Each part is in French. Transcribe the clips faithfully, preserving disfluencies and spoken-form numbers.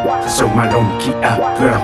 c'est seulement l'homme qui a peur.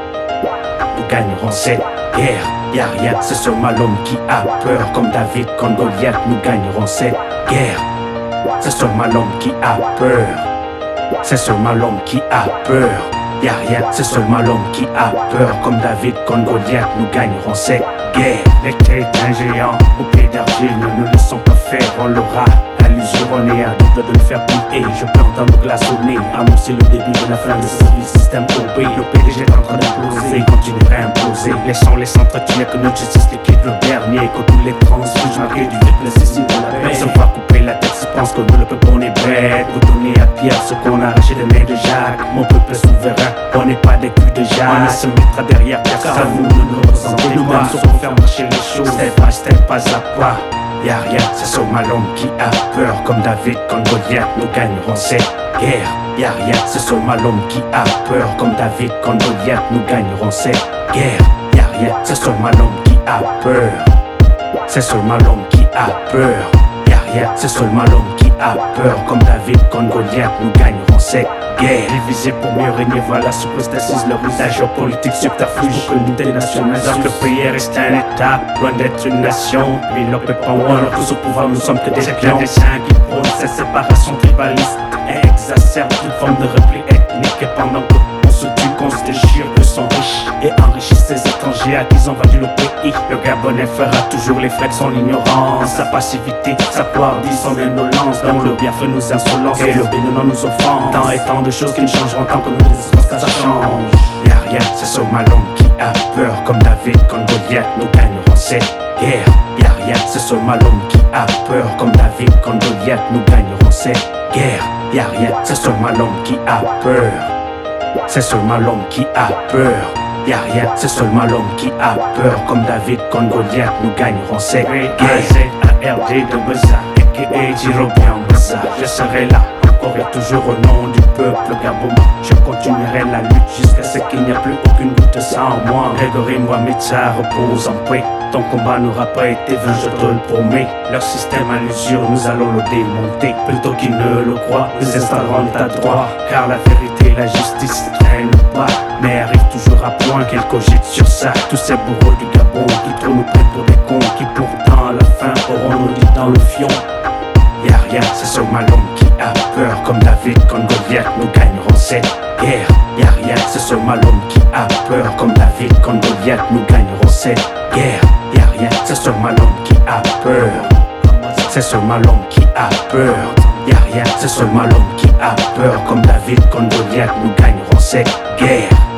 Nous gagnerons cette guerre. Y'a rien, c'est seulement l'homme qui a peur. Comme David contre Goliath, nous gagnerons cette guerre. C'est seulement l'homme qui a peur. C'est seulement l'homme qui a peur. Y'a rien, c'est seulement l'homme qui a peur. Comme David contre Goliath, nous gagnerons cette guerre. Les têtes d'un géant au pied d'argile, ne nous laissons pas faire, on l'aura. À l'usure, on est à double de le faire plier. Je peux entendre glaçonner, annoncer le début de la fin de ce système courbé. Le P D G est en train d'imploser, continuera à imposer. Laissons les s'entretenir que notre justice liquide le dernier. Que tous les transfuges marqués du vide nécessitent de la paix. On va couper la tête si pense que nous le peuple on est bête. Vous donnez à Pierre ce qu'on a arraché des mains de Jacques. Mon peuple est souverain, on n'est pas des culs de Jacques. On se mettra derrière personne, car vous ne nous représentez pas. Nous-mêmes saurons faire marcher les choses, step by step, pas à pas. Y'a rien, c'est seulement l'homme qui a peur. Comme David contre Goliath, nous gagnerons cette guerre. Y'a rien, c'est seulement l'homme qui a peur. Comme David contre Goliath, nous gagnerons cette guerre. Y'a rien, c'est seulement l'homme qui a peur. C'est seulement l'homme qui a peur. Y'a rien, c'est seulement l'homme qui a peur. Comme David contre Goliath, nous gagnerons cette guerre. Divisé pour mieux régner, voilà sous précise leur usage politique subterfuge pour que l'unité nationale. Donc le pays reste un état, loin d'être une nation. Mais l'op est pas loin, tous au pouvoir, nous sommes que des clés. Des chiens qui prônent cette séparation tribaliste et exacerbe toute forme de repli ethnique. Et pendant que on se tue, qu'on se déchire, eux sont riches et enrichissent ces étrangers à qui ils ont vendu le pays. Le Gabonais fera toujours les frais de son ignorance, sa passivité, sa poardise, son indolence. Donc le bienfait nous insolence et le bénin nous offense. Tant et tant de choses qui ne changeront tant que nous désirons que ça change. Y'a rien, c'est seulement l'homme qui a peur. Comme David contre Goliath, nous gagnerons cette guerre. Y'a rien, c'est seulement l'homme qui a peur. Comme David contre Goliath, nous gagnerons cette guerre. Y'a rien, c'est seulement l'homme qui a peur. C'est seulement l'homme qui a peur. Y'a rien, c'est seulement l'homme qui a peur. Comme David contre Goliath, nous gagnerons cette guerre. Z A R D de Beza, aka Jirobian Beza. Je serai là, encore et toujours au nom du peuple gabonais. Je continuerai la lutte jusqu'à ce qu'il n'y a plus aucune goutte de sang en moi. Grégory Mohamed-Sa repose en paix. Ton combat n'aura pas été vain, je te le promets. Leur système à l'usure, nous allons le démonter. Plutôt qu'ils ne le croient, nous installerons l'état de droit. Car la vérité et la justice traînent pas, mais arrivent toujours à point qu'ils cogitent sur ça. Tous ces bourreaux du Gabon qui trop nous prennent pour des cons, qui pourtant à la fin auront nos lits dans le fion. Y'a rien, c'est seulement l'homme qui a peur. Comme David contre Goliath, nous gagnerons cette guerre. Y'a rien, c'est seulement l'homme qui a peur. Comme David contre Goliath, nous gagnerons cette guerre. Y'a rien, c'est seulement l'homme qui a peur. C'est seulement l'homme qui a peur. Y'a rien, c'est seulement l'homme qui a peur. Comme David contre Goliath, nous gagnerons cette guerre.